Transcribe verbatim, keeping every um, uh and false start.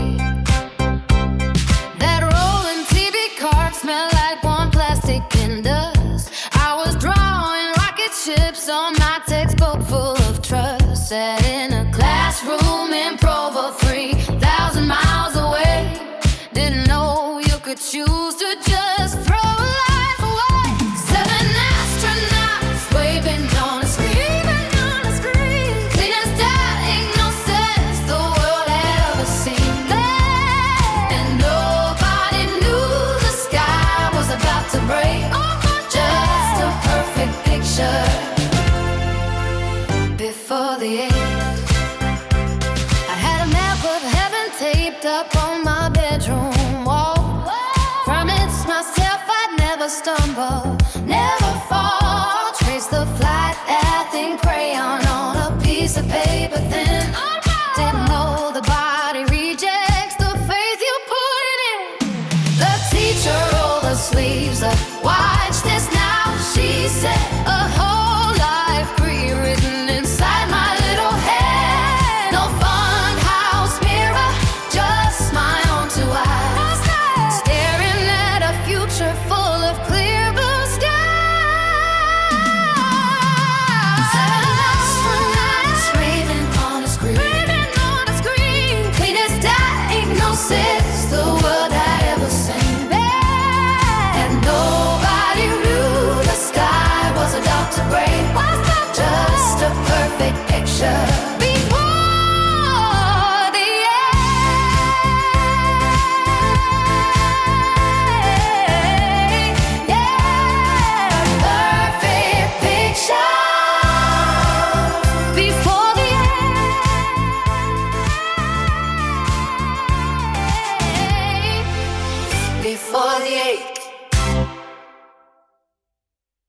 That rolling T V cart smelled like warm plastic and dust. I was drawing rocket ships on my textbook full of trust. Sat in a classroom in Provo, three thousand miles away. Didn't know you could choose to just throw life away. Seven astronauts waving on a screen, on a screen. Clean as diagnosis the world had ever seen. And nobody knew the sky was about to break. Just a perfect picture before the end. I had a map of heaven taped up on my bedroom wall. Promised myself I'd never stumble, never fall. Trace the flight path in crayon on a piece of paper thin. Didn't know the body rejects the faith you put it in. The teacher rolled her sleeves up. Watch this now, she said. A whole life pre-written inside my little head. No fun house mirror, just my own two eyes, staring at a future full of clear blue skies. Seven astronauts raving on a screen, raving on a screen. Cleanest diagnosis